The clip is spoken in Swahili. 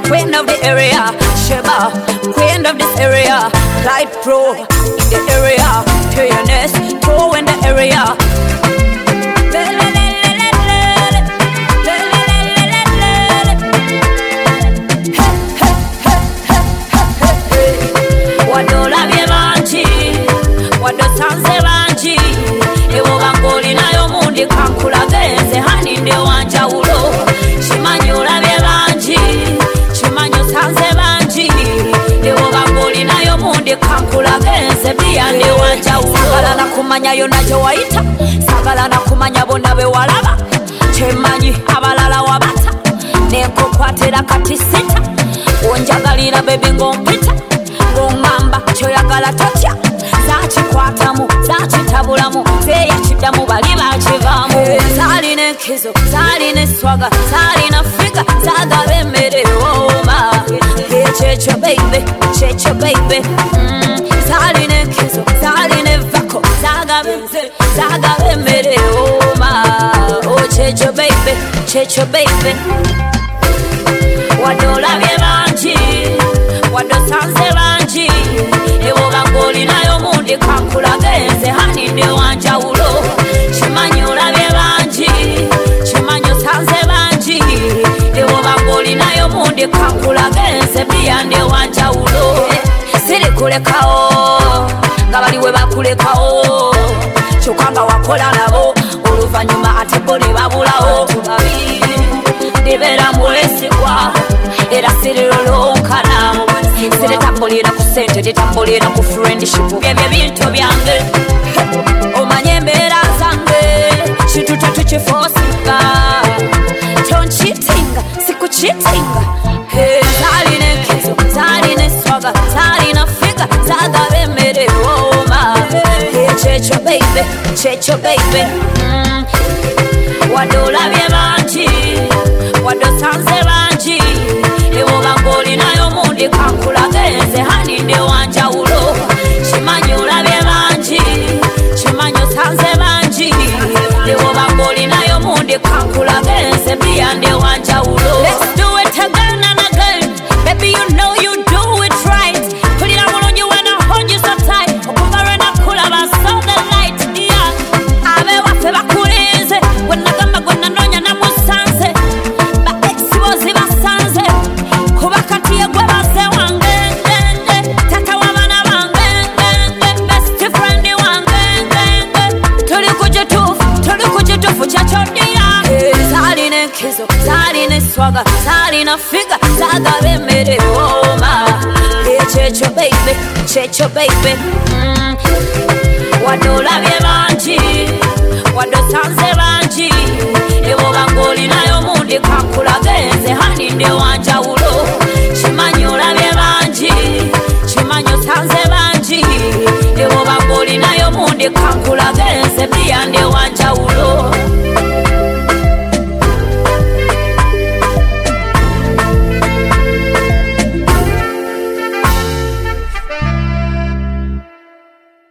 queen of the area. Sheba, queen of this area. Light pro in the area. TNS, pro in the area. Wadola byebanji, wadosanze banji. Ewo bangoli nayo mundi kankula genze hani nde wanjawulo. Chimanyola byebanji, chimanyo sanze banji. Ewo bangoli nayo mundi kankula genze bia nde wanjawulo. Sagala na kumanya yona jo waita, sagala na kumanya bona be walaba. Chemanyi abalala wabata, neko kwatera kati sita. Onjagalira baby ngompita. Ngamba choyagala totya zachikwatamu zachitabulamu zeyachidamu bali bachivamu zaline kizo zaline swaga zaline fika zagabemere oma checho baby zaline kizo zaline vako zagabemere oma oh checho baby wadola byebanji wadosanze banji ewo bangoli nayo mundi kankula genze hani nde wanjawulo chimanyola byebanji chimanyo sanze banji ewo bangoli nayo mundi kankula genze bia nde wanjawulo siri kulekao nga baliwe bakulekao kyokanga wakola nabo oluvanyuma ate bo ne babulawo ndibera mwesigwa era sirirolonkana siritambulira ku sente titambulira ku friendship byebyo bintu byange omanye embeera zange kintu tetukifosinga tonchitinga sikuchitinga zaline nkizo zaline swaga zaline figa zagabemere oma checho baby wadola byebanji wadosanze banji ewo bangoli nayo mundi kankula genze hani nde wanjawulo chimanyola byebanji chimanyo sanze banji ewo bangoli nayo mundi kankula genze bia nde wanjawulo. Let's do it again and again, baby you know you do it right. Put it on you when I hold you so tight. Okuvara na kula baso the light, yeah. Abe wafe bakulize when nagamba gonna nonya na musanze. Zaline swaga, zaline figa, zagabemere oma checho baby wadola byebanji, wadosanze banji ewo bangoli nayo mundi kankula genze hani nde wanjawulo chimanyola byebanji, chimanyo sanze banji ewo bangoli nayo mundi kankula